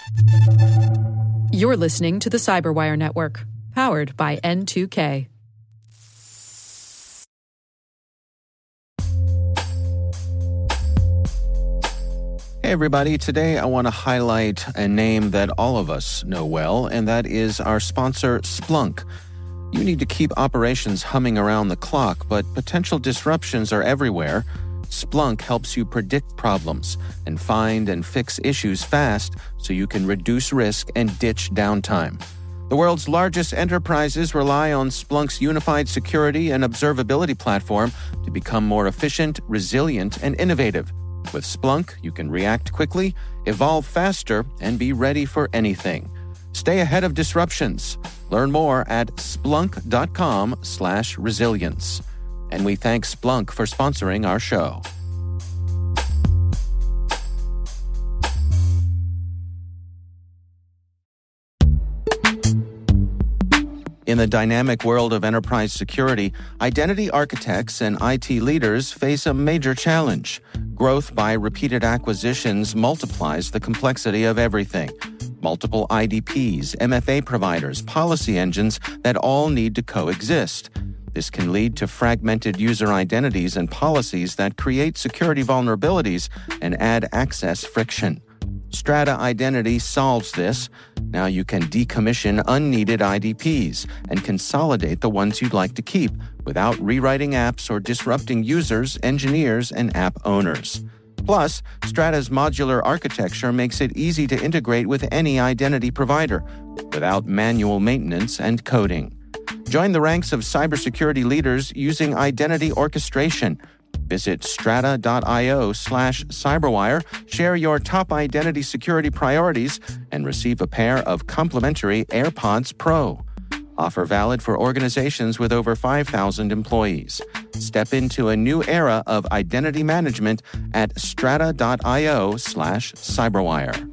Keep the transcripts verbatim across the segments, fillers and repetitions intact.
You're listening to the Cyberwire Network, powered by N two K. Hey everybody, today I want to highlight a name that all of us know well, and that is our sponsor, Splunk. You need to keep operations humming around the clock, but potential disruptions are everywhere. Splunk helps you predict problems and find and fix issues fast so you can reduce risk and ditch downtime. The world's largest enterprises rely on Splunk's unified security and observability platform to become more efficient, resilient, and innovative. With Splunk, you can react quickly, evolve faster, and be ready for anything. Stay ahead of disruptions. Learn more at splunk.com slash resilience. And we thank Splunk for sponsoring our show. In the dynamic world of enterprise security, identity architects and I T leaders face a major challenge. Growth by repeated acquisitions multiplies the complexity of everything. Multiple I D Ps, M F A providers, policy engines that all need to coexist. This can lead to fragmented user identities and policies that create security vulnerabilities and add access friction. Strata Identity solves this. Now you can decommission unneeded I D Ps and consolidate the ones you'd like to keep without rewriting apps or disrupting users, engineers, and app owners. Plus, Strata's modular architecture makes it easy to integrate with any identity provider without manual maintenance and coding. Join the ranks of cybersecurity leaders using identity orchestration. Visit strata.io slash cyberwire, share your top identity security priorities, and receive a pair of complimentary AirPods Pro. Offer valid for organizations with over five thousand employees. Step into a new era of identity management at strata.io slash cyberwire.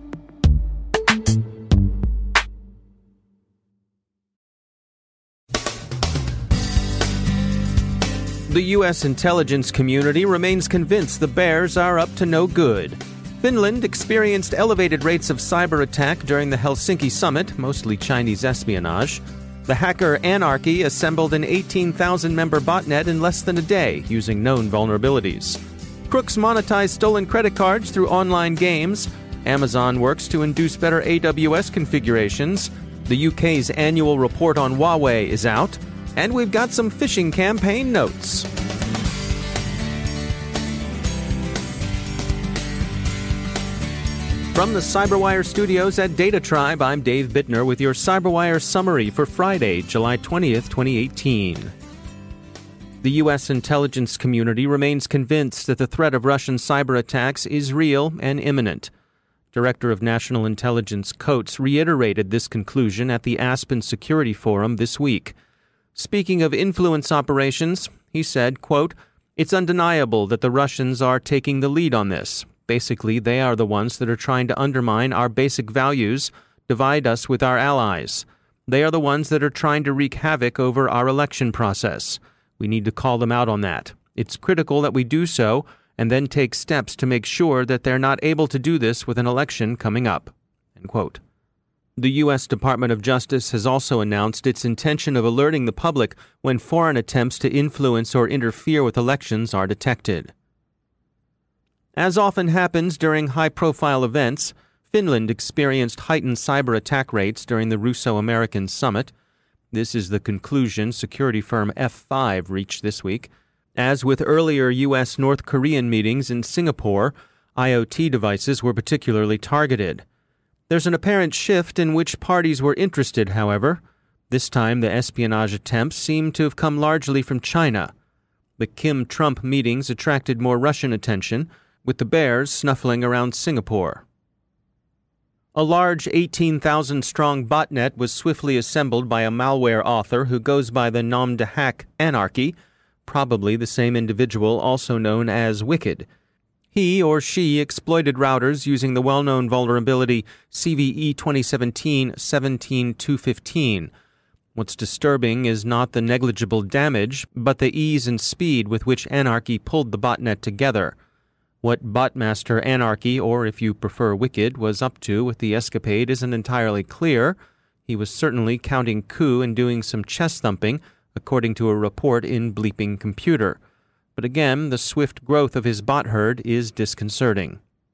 The U S intelligence community remains convinced the bears are up to no good. Finland experienced elevated rates of cyber attack during the Helsinki summit, mostly Chinese espionage. The hacker Anarchy assembled an eighteen thousand member botnet in less than a day using known vulnerabilities. Crooks monetize stolen credit cards through online games. Amazon works to induce better A W S configurations. The U K's annual report on Huawei is out. And we've got some phishing campaign notes. From the Cyberwire studios at Data Tribe, I'm Dave Bittner with your Cyberwire summary for Friday, July twentieth, twenty eighteen. The U S intelligence community remains convinced that the threat of Russian cyber attacks is real and imminent. Director of National Intelligence Coates reiterated this conclusion at the Aspen Security Forum this week. Speaking of influence operations, he said, quote, "It's undeniable that the Russians are taking the lead on this. Basically, they are the ones that are trying to undermine our basic values, divide us with our allies. They are the ones that are trying to wreak havoc over our election process. We need to call them out on that. It's critical that we do so and then take steps to make sure that they're not able to do this with an election coming up." End quote. The U S Department of Justice has also announced its intention of alerting the public when foreign attempts to influence or interfere with elections are detected. As often happens during high-profile events, Finland experienced heightened cyber attack rates during the Russo-American summit. This is the conclusion security firm F five reached this week. As with earlier U S North Korean meetings in Singapore, I O T devices were particularly targeted. There's an apparent shift in which parties were interested, however. This time, the espionage attempts seem to have come largely from China. The Kim-Trump meetings attracted more Russian attention, with the bears snuffling around Singapore. A large eighteen thousand strong botnet was swiftly assembled by a malware author who goes by the nom de hack Anarchy, probably the same individual also known as Wicked. He or she exploited routers using the well-known vulnerability C V E twenty seventeen dash seventeen dash two fifteen. What's disturbing is not the negligible damage, but the ease and speed with which Anarchy pulled the botnet together. What Botmaster Anarchy, or if you prefer Wicked, was up to with the escapade isn't entirely clear. He was certainly counting coup and doing some chest thumping, according to a report in Bleeping Computer. But again, the swift growth of his bot herd is disconcerting.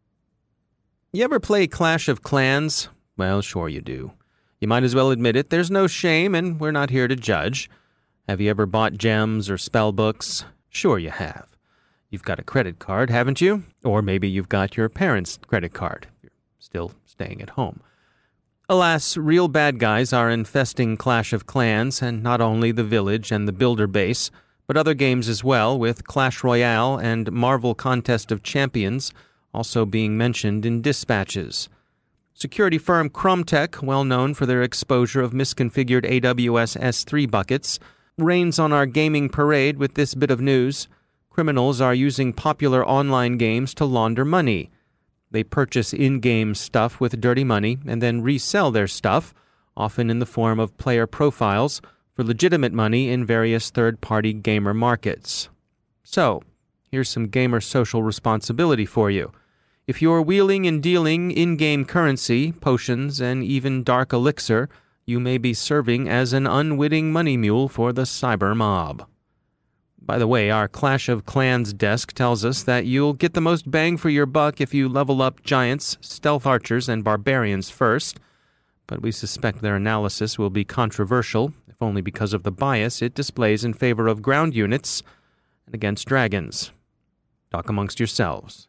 You ever play Clash of Clans? Well, sure you do. You might as well admit it. There's no shame, and we're not here to judge. Have you ever bought gems or spell books? Sure you have. You've got a credit card, haven't you? Or maybe you've got your parents' credit card. You're still staying at home. Alas, real bad guys are infesting Clash of Clans, and not only the village and the builder base, but other games as well, with Clash Royale and Marvel Contest of Champions also being mentioned in dispatches. Security firm Krumtech, well known for their exposure of misconfigured A W S S three buckets, rains on our gaming parade with this bit of news. Criminals are using popular online games to launder money. They purchase in-game stuff with dirty money and then resell their stuff, often in the form of player profiles, for legitimate money in various third-party gamer markets. So, here's some gamer social responsibility for you. If you're wheeling and dealing in-game currency, potions, and even dark elixir, you may be serving as an unwitting money mule for the cyber mob. By the way, our Clash of Clans desk tells us that you'll get the most bang for your buck if you level up giants, stealth archers, and barbarians first, but we suspect their analysis will be controversial, if only because of the bias it displays in favor of ground units and against dragons. Talk amongst yourselves.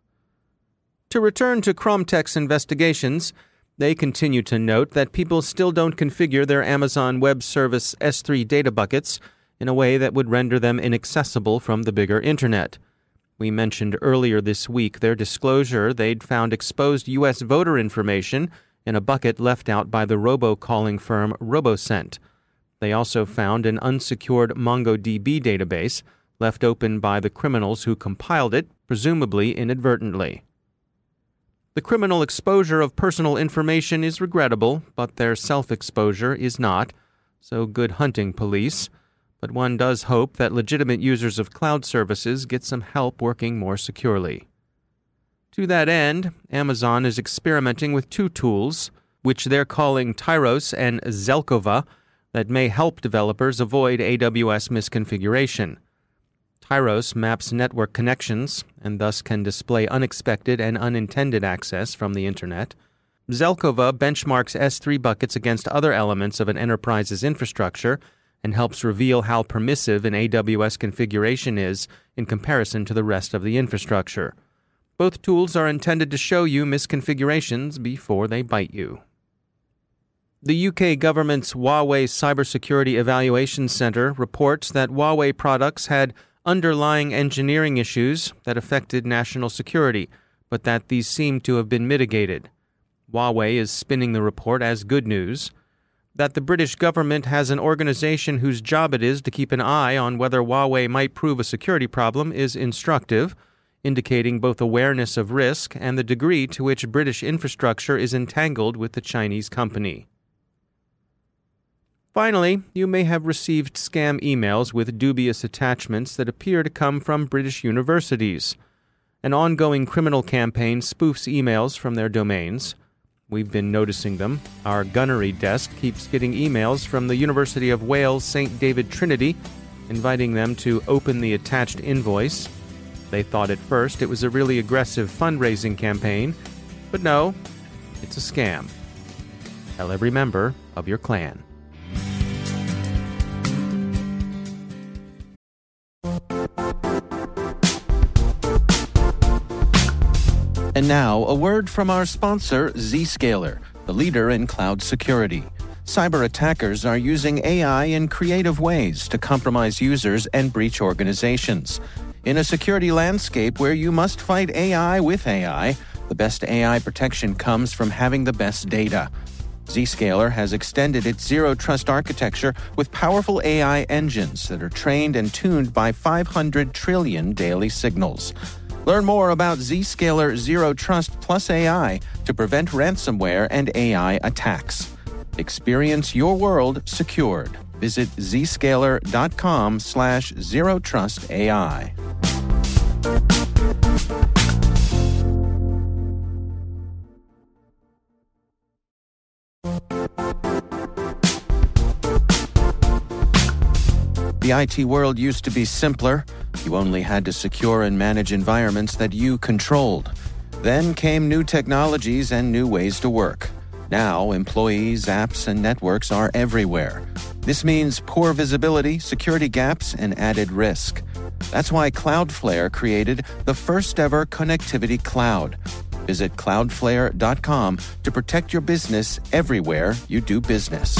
To return to Krumtech's investigations, they continue to note that people still don't configure their Amazon Web Service S three data buckets in a way that would render them inaccessible from the bigger internet. We mentioned earlier this week their disclosure they'd found exposed U S voter information in a bucket left out by the robocalling firm RoboCent. They also found an unsecured MongoDB database left open by the criminals who compiled it, presumably inadvertently. The criminal exposure of personal information is regrettable, but their self-exposure is not, so good hunting, police. But one does hope that legitimate users of cloud services get some help working more securely. To that end, Amazon is experimenting with two tools, which they're calling Tyros and Zelkova, that may help developers avoid A W S misconfiguration. Tyros maps network connections, and thus can display unexpected and unintended access from the Internet. Zelkova benchmarks S three buckets against other elements of an enterprise's infrastructure and helps reveal how permissive an A W S configuration is in comparison to the rest of the infrastructure. Both tools are intended to show you misconfigurations before they bite you. The U K government's Huawei Cybersecurity Evaluation Centre reports that Huawei products had underlying engineering issues that affected national security, but that these seem to have been mitigated. Huawei is spinning the report as good news. That the British government has an organization whose job it is to keep an eye on whether Huawei might prove a security problem is instructive, indicating both awareness of risk and the degree to which British infrastructure is entangled with the Chinese company. Finally, you may have received scam emails with dubious attachments that appear to come from British universities. An ongoing criminal campaign spoofs emails from their domains. We've been noticing them. Our gunnery desk keeps getting emails from the University of Wales Saint David Trinity, inviting them to open the attached invoice. They thought at first it was a really aggressive fundraising campaign, but no, it's a scam. Tell every member of your clan. And now, a word from our sponsor, Zscaler, the leader in cloud security. Cyber attackers are using A I in creative ways to compromise users and breach organizations. In a security landscape where you must fight A I with A I, the best A I protection comes from having the best data. Zscaler has extended its zero-trust architecture with powerful A I engines that are trained and tuned by five hundred trillion daily signals. Learn more about Zscaler Zero Trust Plus A I to prevent ransomware and A I attacks. Experience your world secured. Visit zscaler.com slash zero trust AI. The I T world used to be simpler. You only had to secure and manage environments that you controlled. Then came new technologies and new ways to work. Now, employees, apps, and networks are everywhere. This means poor visibility, security gaps, and added risk. That's why Cloudflare created the first-ever connectivity cloud. Visit cloudflare dot com to protect your business everywhere you do business.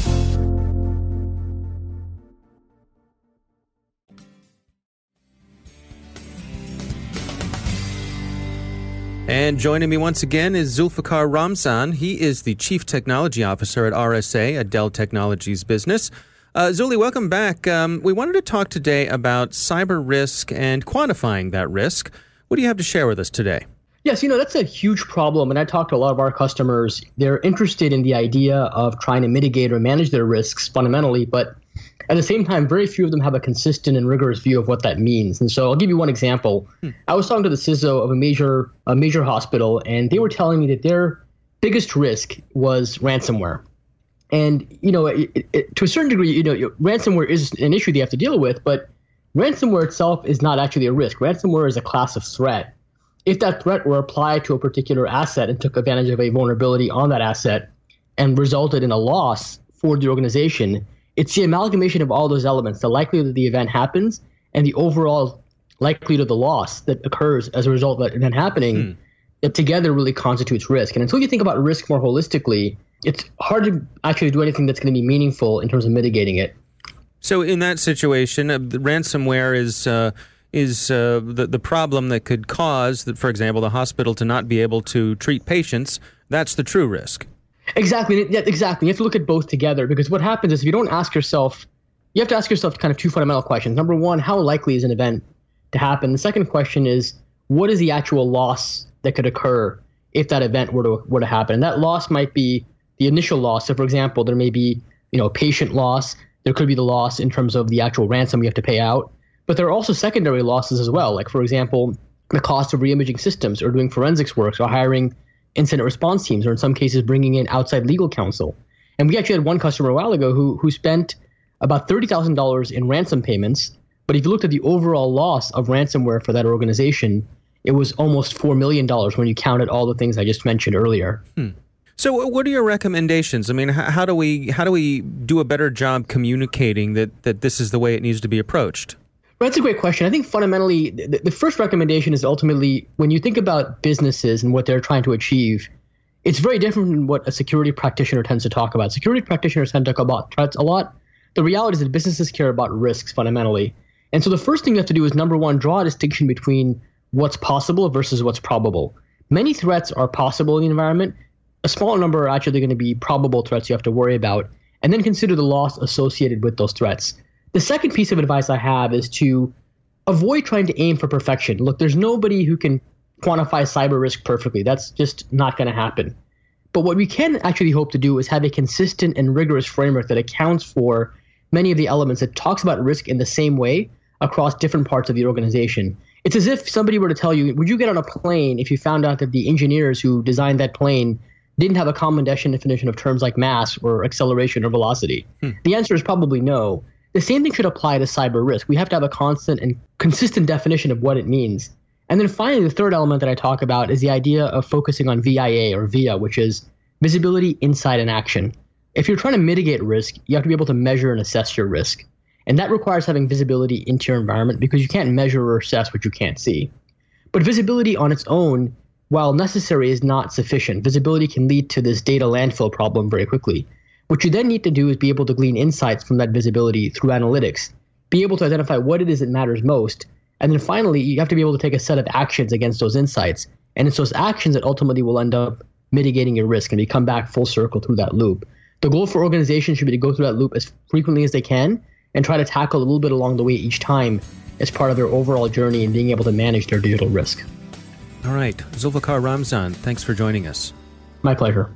And joining me once again is Zulfikar Ramzan. He is the Chief Technology Officer at R S A, a Dell Technologies business. Uh, Zuli, welcome back. Um, we wanted to talk today about cyber risk and quantifying that risk. What do you have to share with us today? Yes, you know, that's a huge problem. And I talk to a lot of our customers. They're interested in the idea of trying to mitigate or manage their risks fundamentally, but at the same time, very few of them have a consistent and rigorous view of what that means. And so I'll give you one example. Hmm. I was talking to the C I S O of a major a major hospital, and they were telling me that their biggest risk was ransomware. And, you know, it, it, to a certain degree, you know, ransomware is an issue they have to deal with, but ransomware itself is not actually a risk. Ransomware is a class of threat. If that threat were applied to a particular asset and took advantage of a vulnerability on that asset and resulted in a loss for the organization, it's the amalgamation of all those elements, the likelihood that the event happens and the overall likelihood of the loss that occurs as a result of that event happening hmm. that together really constitutes risk. And until you think about risk more holistically, it's hard to actually do anything that's going to be meaningful in terms of mitigating it. So in that situation, uh, the ransomware is uh, is uh, the, the problem that could cause, that, for example, the hospital to not be able to treat patients. That's the true risk. Exactly. Yeah, exactly. You have to look at both together, because what happens is if you don't ask yourself, you have to ask yourself kind of two fundamental questions. Number one, how likely is an event to happen? The second question is, what is the actual loss that could occur if that event were to were to happen? And that loss might be the initial loss. So, for example, there may be, you know, patient loss. There could be the loss in terms of the actual ransom you have to pay out. But there are also secondary losses as well. Like, for example, the cost of reimaging systems or doing forensics work or hiring incident response teams, or in some cases bringing in outside legal counsel. And we actually had one customer a while ago who who spent about thirty thousand dollars in ransom payments. But if you looked at the overall loss of ransomware for that organization, it was almost four million dollars when you counted all the things I just mentioned earlier. Hmm. So what are your recommendations? I mean, how, how do we how do we do a better job communicating that, that this is the way it needs to be approached? Well, that's a great question. I think fundamentally, the, the first recommendation is ultimately, when you think about businesses and what they're trying to achieve, it's very different from what a security practitioner tends to talk about. Security practitioners tend to talk about threats a lot. The reality is that businesses care about risks fundamentally. And so the first thing you have to do is, number one, draw a distinction between what's possible versus what's probable. Many threats are possible in the environment. A smaller number are actually going to be probable threats you have to worry about, and then consider the loss associated with those threats. The second piece of advice I have is to avoid trying to aim for perfection. Look, there's nobody who can quantify cyber risk perfectly. That's just not going to happen. But what we can actually hope to do is have a consistent and rigorous framework that accounts for many of the elements, that talks about risk in the same way across different parts of the organization. It's as if somebody were to tell you, would you get on a plane if you found out that the engineers who designed that plane didn't have a common definition of terms like mass or acceleration or velocity? Hmm. The answer is probably no. The same thing should apply to cyber risk. We have to have a constant and consistent definition of what it means. And then finally, the third element that I talk about is the idea of focusing on V I A or V I A, which is visibility, insight, and action. If you're trying to mitigate risk, you have to be able to measure and assess your risk. And that requires having visibility into your environment, because you can't measure or assess what you can't see. But visibility on its own, while necessary, is not sufficient. Visibility can lead to this data landfill problem very quickly. What you then need to do is be able to glean insights from that visibility through analytics, be able to identify what it is that matters most. And then finally, you have to be able to take a set of actions against those insights. And it's those actions that ultimately will end up mitigating your risk, and we come back full circle through that loop. The goal for organizations should be to go through that loop as frequently as they can and try to tackle a little bit along the way each time as part of their overall journey in being able to manage their digital risk. All right. Zulfikar Ramzan, thanks for joining us. My pleasure.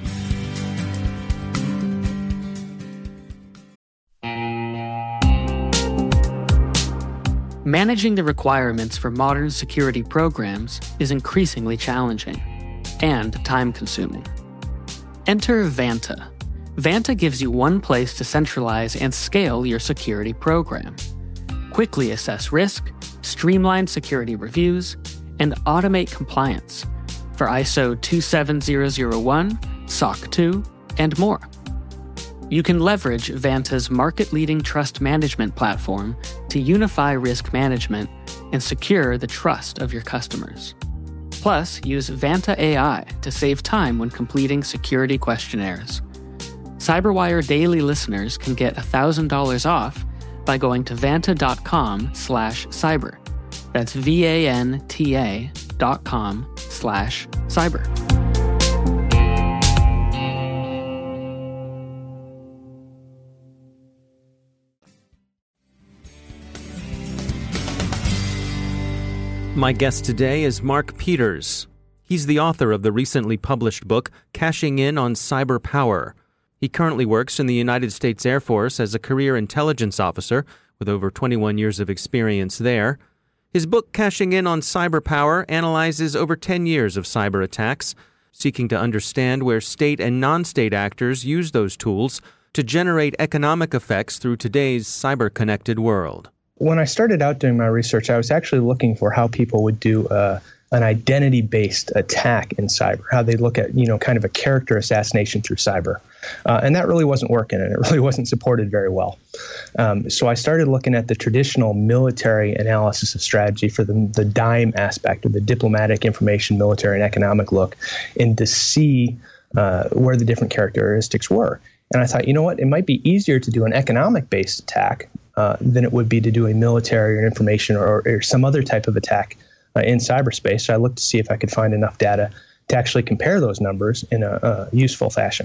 Managing the requirements for modern security programs is increasingly challenging and time-consuming. Enter Vanta, Vanta gives you one place to centralize and scale your security program. Quickly assess risk, streamline security reviews, and automate compliance for I S O two seven zero zero one, S O C two, and more. You can leverage Vanta's market-leading trust management platform to unify risk management and secure the trust of your customers. Plus, use Vanta A I to save time when completing security questionnaires. CyberWire Daily listeners can get one thousand dollars off by going to vanta.com slash cyber. That's V-A-N-T-A dot com slash cyber. My guest today is Mark Peters. He's the author of the recently published book, Cashing In on Cyber Power. He currently works in the United States Air Force as a career intelligence officer with over twenty-one years of experience there. His book, Cashing In on Cyber Power, analyzes over ten years of cyber attacks, seeking to understand where state and non-state actors use those tools to generate economic effects through today's cyber-connected world. When I started out doing my research, I was actually looking for how people would do uh, an identity-based attack in cyber, how they look at, you know, kind of a character assassination through cyber. Uh, and that really wasn't working, and it really wasn't supported very well. Um, so I started looking at the traditional military analysis of strategy for the, the DIME aspect, or the diplomatic, information, military, and economic look, and to see uh, where the different characteristics were. And I thought, you know what, it might be easier to do an economic-based attack uh, than it would be to do a military or information or, or some other type of attack uh, in cyberspace. So I looked to see if I could find enough data to actually compare those numbers in a, a useful fashion.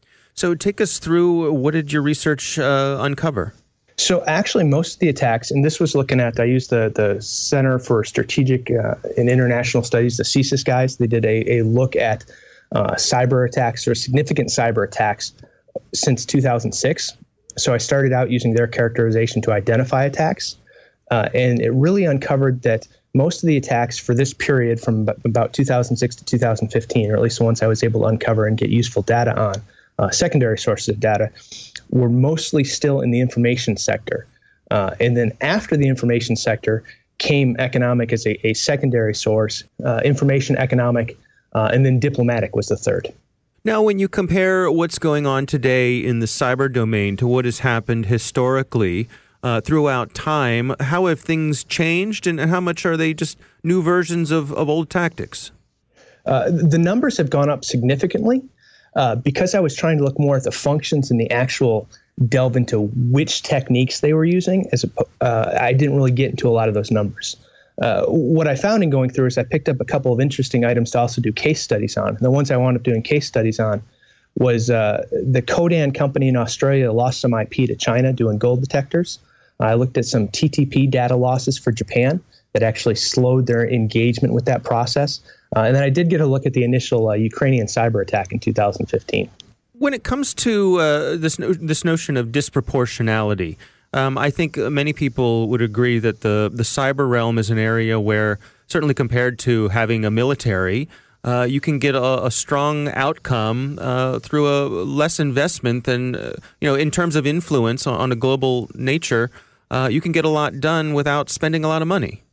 So take us through, what did your research uh, uncover? So actually most of the attacks, and this was looking at, I used the, the Center for Strategic uh, and International Studies, the C S I S guys. They did a, a look at uh, cyber attacks or significant cyber attacks since two thousand six. So I started out using their characterization to identify attacks. Uh, and it really uncovered that most of the attacks for this period from about two thousand six to two thousand fifteen, or at least the ones I was able to uncover and get useful data on, uh, secondary sources of data, were mostly still in the information sector. Uh, and then after the information sector came economic as a, a secondary source, uh, information, economic, uh, and then diplomatic was the third. Now, when you compare what's going on today in the cyber domain to what has happened historically uh, throughout time, how have things changed, and how much are they just new versions of, of old tactics? Uh, the numbers have gone up significantly. Uh, because I was trying to look more at the functions and the actual delve into which techniques they were using, as a, uh, I didn't really get into a lot of those numbers. Uh, what I found in going through is I picked up a couple of interesting items to also do case studies on. And the ones I wound up doing case studies on was uh, the Codan company in Australia lost some I P to China doing gold detectors. I looked at some T T P data losses for Japan that actually slowed their engagement with that process. Uh, and then I did get a look at the initial uh, Ukrainian cyber attack in two thousand fifteen. When it comes to uh, this no- this notion of disproportionality, um, I think many people would agree that the, the cyber realm is an area where, certainly compared to having a military, uh, you can get a, a strong outcome uh, through a less investment than, uh, you know, in terms of influence on, on a global nature, uh, you can get a lot done without spending a lot of money.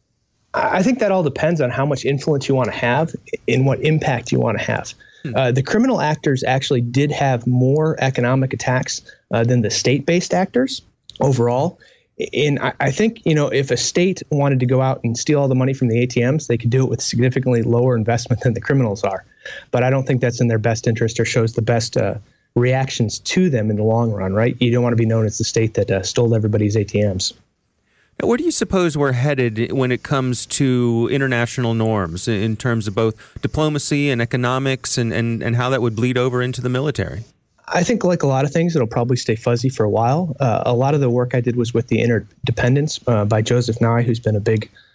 I think that all depends on how much influence you want to have and what impact you want to have. Hmm. Uh, the criminal actors actually did have more economic attacks uh, than the state-based actors overall. And I, I think, you know, if a state wanted to go out and steal all the money from the A T Ms, they could do it with significantly lower investment than the criminals are. But I don't think that's in their best interest or shows the best uh, reactions to them in the long run, right? You don't want to be known as the state that uh, stole everybody's A T Ms. Where do you suppose we're headed when it comes to international norms in terms of both diplomacy and economics, and, and, and how that would bleed over into the military? I think, like a lot of things, it'll probably stay fuzzy for a while. Uh, a lot of the work I did was with the Interdependence uh, by Joseph Nye, who's been a big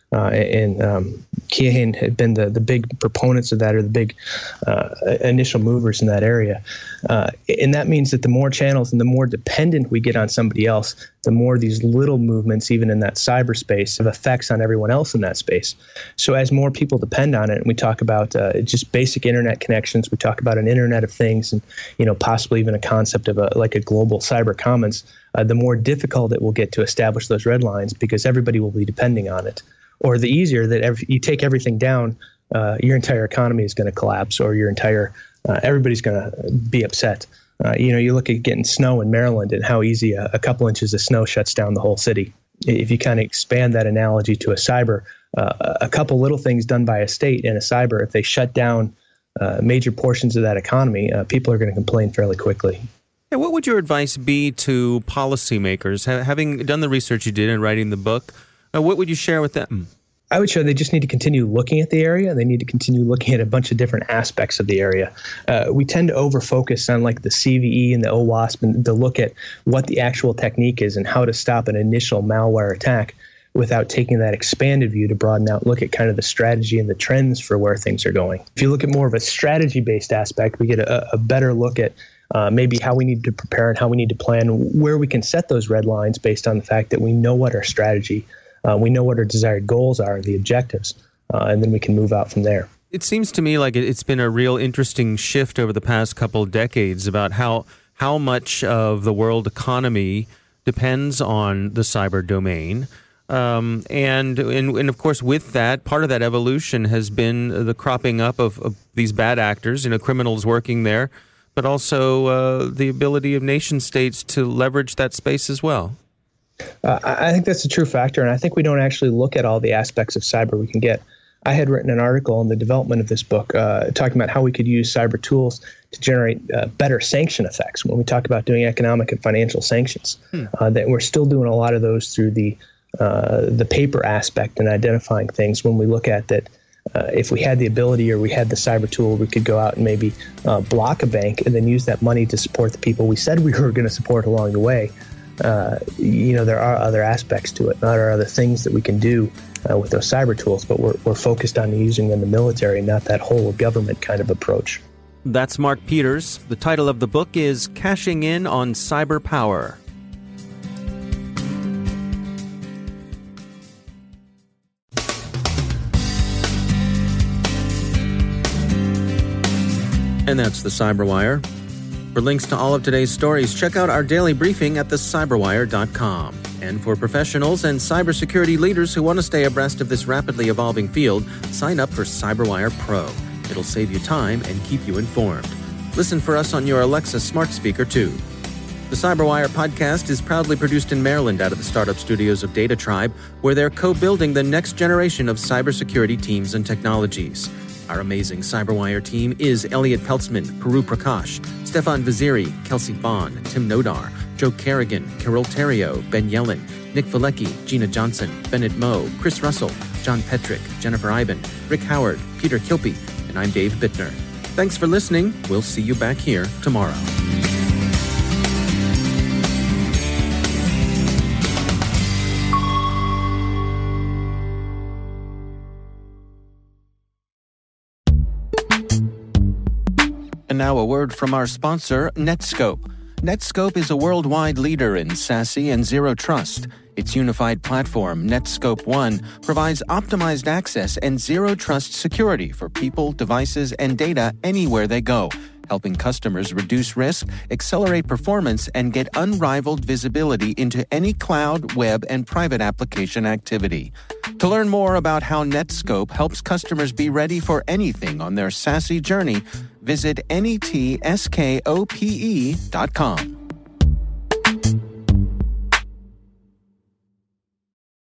Uh, and um, Keohane had been the, the big proponents of that, or the big uh, initial movers in that area. Uh, and that means that the more channels and the more dependent we get on somebody else, the more these little movements, even in that cyberspace, have effects on everyone else in that space. So as more people depend on it, and we talk about uh, just basic internet connections, we talk about an Internet of Things, and you know possibly even a concept of a, like a global cyber commons, uh, the more difficult it will get to establish those red lines because everybody will be depending on it. Or the easier that every, you take everything down, uh, your entire economy is going to collapse, or your entire uh, everybody's going to be upset. Uh, you know, you look at getting snow in Maryland and how easy a, a couple inches of snow shuts down the whole city. If you kind of expand that analogy to a cyber, uh, a couple little things done by a state in a cyber, if they shut down uh, major portions of that economy, uh, people are going to complain fairly quickly. Yeah, what would your advice be to policymakers, ha- having done the research you did in writing the book? Uh, what would you share with them? I would show they just need to continue looking at the area. They need to continue looking at a bunch of different aspects of the area. Uh, we tend to over-focus on like the C V E and the OWASP and to look at what the actual technique is and how to stop an initial malware attack without taking that expanded view to broaden out, look at kind of the strategy and the trends for where things are going. If you look at more of a strategy-based aspect, we get a, a better look at Uh, maybe how we need to prepare and how we need to plan, where we can set those red lines based on the fact that we know what our strategy, uh, we know what our desired goals are, the objectives, uh, and then we can move out from there. It seems to me like it's been a real interesting shift over the past couple of decades about how how much of the world economy depends on the cyber domain. Um, and, and and of course, with that, part of that evolution has been the cropping up of, of these bad actors, you know, criminals working there, but also uh, the ability of nation states to leverage that space as well. Uh, I think that's a true factor, and I think we don't actually look at all the aspects of cyber we can get. I had written an article in the development of this book uh, talking about how we could use cyber tools to generate uh, better sanction effects when we talk about doing economic and financial sanctions. Hmm. Uh, that we're still doing a lot of those through the uh, the paper aspect and identifying things when we look at that. Uh, if we had the ability or we had the cyber tool, we could go out and maybe uh, block a bank and then use that money to support the people we said we were going to support along the way. Uh, you know, there are other aspects to it. There are other things that we can do uh, with those cyber tools, but we're, we're focused on using them in the military, not that whole of government kind of approach. That's Mark Peters. The title of the book is Cashing In on Cyber Power. And that's the Cyberwire. For links to all of today's stories, check out our daily briefing at the cyberwire dot com. And for professionals and cybersecurity leaders who want to stay abreast of this rapidly evolving field, sign up for CyberWire Pro. It'll save you time and keep you informed. Listen for us on your Alexa smart speaker, too. The Cyberwire podcast is proudly produced in Maryland out of the startup studios of Data Tribe, where they're co-building the next generation of cybersecurity teams and technologies. Our amazing Cyberwire team is Elliot Peltzman, Puru Prakash, Stefan Vaziri, Kelsey Bond, Tim Nodar, Joe Kerrigan, Carol Terrio, Ben Yellen, Nick Valecki, Gina Johnson, Bennett Moe, Chris Russell, John Petrick, Jennifer Iben, Rick Howard, Peter Kilpie, and I'm Dave Bittner. Thanks for listening. We'll see you back here tomorrow. And now a word from our sponsor, Netskope. Netskope is a worldwide leader in SASE and Zero Trust. Its unified platform, Netskope One, provides optimized access and Zero Trust security for people, devices, and data anywhere they go, helping customers reduce risk, accelerate performance, and get unrivaled visibility into any cloud, web, and private application activity. To learn more about how Netskope helps customers be ready for anything on their SASE journey, visit netskope dot com.